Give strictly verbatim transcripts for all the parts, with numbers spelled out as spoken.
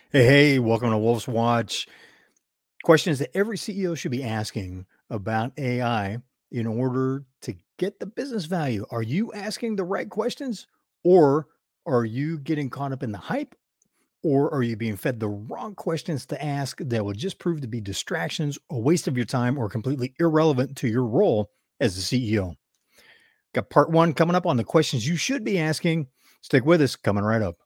Hey, hey, welcome to Wolf's Watch. Questions that every C E O should be asking about A I in order to get the business value. Are you asking the right questions, or are you getting caught up in the hype, or are you being fed the wrong questions to ask that will just prove to be distractions, a waste of your time, or completely irrelevant to your role as the C E O? Got part one coming up on the questions you should be asking. Stick with us, coming right up.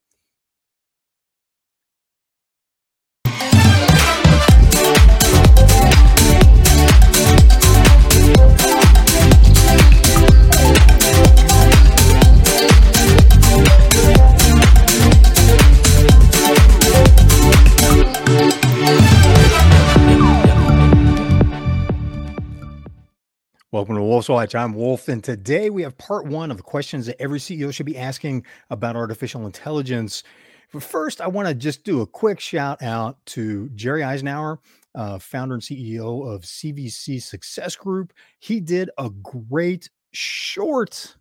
Welcome to Wolf's Watch. I'm Wolf, and today we have part one of the questions that every C E O should be asking about artificial intelligence. But first, I want to just do a quick shout out to Jerry Eisenhower, uh, founder and C E O of C V C Success Group. He did a great, short,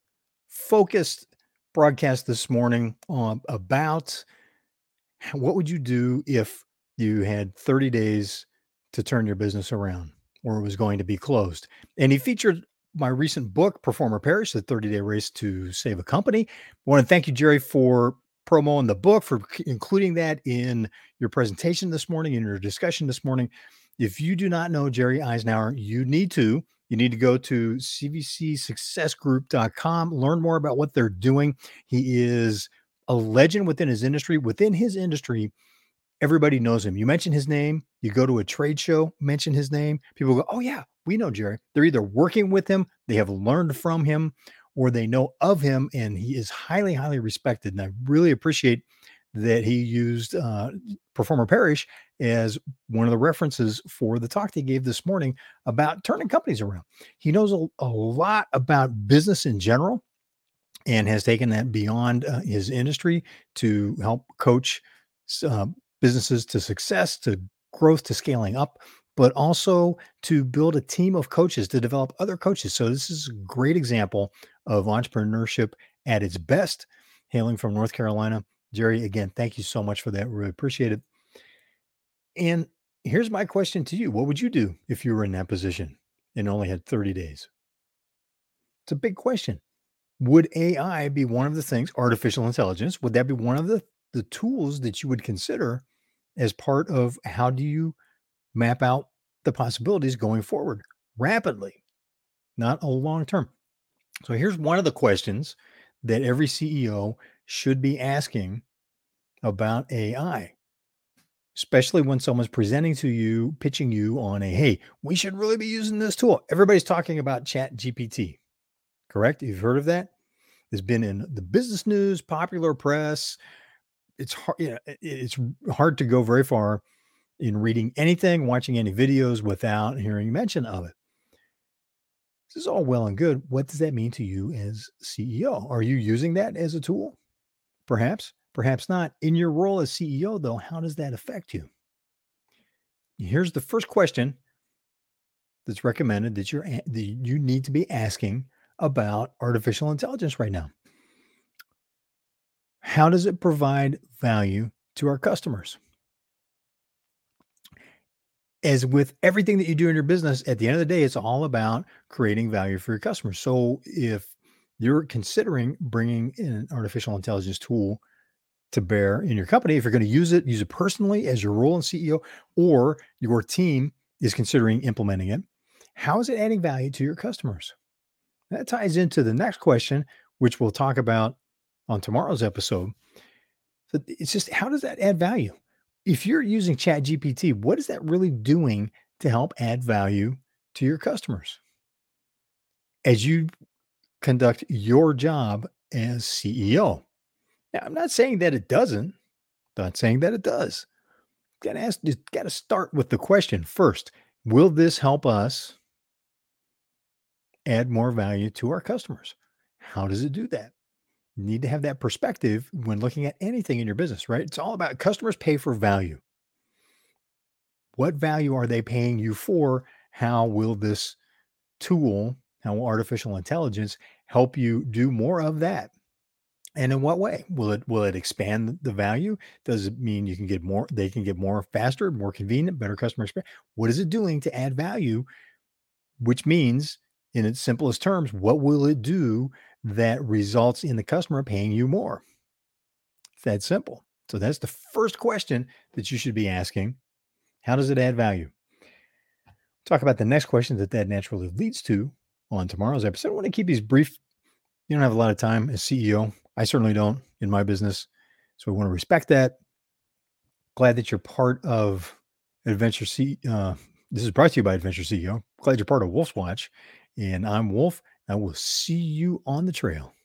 focused broadcast this morning um, about what would you do if you had thirty days to turn your business around or it was going to be closed? And he featured my recent book, Performer Perish, the thirty day race to save a company. I want to thank you, Jerry, for promoting the book, for c- including that in your presentation this morning, in your discussion this morning. If you do not know Jerry Eisenhower, you need to. You need to go to c v c success group dot com, learn more about what they're doing. He is a legend within his industry. Within his industry, everybody knows him. You mention his name, you go to a trade show, mention his name, people go, "Oh yeah, we know Jerry." They're either working with him, they have learned from him, or they know of him, and he is highly, highly respected. And I really appreciate that he used uh, Performer Parish as one of the references for the talk they gave this morning about turning companies around. He knows a, a lot about business in general and has taken that beyond uh, his industry to help coach uh, businesses to success, to growth, to scaling up, but also to build a team of coaches to develop other coaches. So, this is a great example of entrepreneurship at its best, hailing from North Carolina. Jerry, again, thank you so much for that. Really appreciate it. And here's my question to you. What would you do if you were in that position and only had thirty days? It's a big question. Would A I be one of the things, artificial intelligence, would that be one of the the tools that you would consider as part of how do you map out the possibilities going forward rapidly, not a long term? So here's one of the questions that every C E O should be asking about A I, especially when someone's presenting to you, pitching you on a, hey, we should really be using this tool. Everybody's talking about Chat G P T, correct? You've heard of that? It's been in the business news, popular press. It's hard, you know, it it's hard to go very far in reading anything, watching any videos without hearing mention of it. This is all well and good. What does that mean to you as C E O? Are you using that as a tool? Perhaps, perhaps not. In your role as C E O, though, how does that affect you? Here's the first question that's recommended that you're a- that you need to be asking about artificial intelligence right now. How does it provide value to our customers? As with everything that you do in your business, at the end of the day, it's all about creating value for your customers. So if you're considering bringing in an artificial intelligence tool to bear in your company, if you're going to use it, use it personally as your role as C E O, or your team is considering implementing it, how is it adding value to your customers? That ties into the next question, which we'll talk about on tomorrow's episode. So it's just, how does that add value? If you're using Chat G P T, what is that really doing to help add value to your customers as you conduct your job as C E O? Now, I'm not saying that it doesn't, not saying that it does. Gotta ask, just gotta start with the question first. Will this help us add more value to our customers? How does it do that? You need to have that perspective when looking at anything in your business, right? It's all about customers pay for value. What value are they paying you for? How will this tool, how will artificial intelligence help you do more of that? And in what way? Will it will it expand the value? Does it mean you can get more they can get more faster, more convenient, better customer experience? What is it doing to add value? Which means, in its simplest terms, what will it do that results in the customer paying you more? It's that simple. So that's the first question that you should be asking. How does it add value? Talk about the next question that that naturally leads to on tomorrow's episode. I want to keep these brief. You don't have a lot of time as C E O. I certainly don't in my business. So I want to respect that. Glad that you're part of Adventure C. Uh, this is brought to you by Adventure C E O. Glad you're part of Wolf's Watch. And I'm Wolf. I will see you on the trail.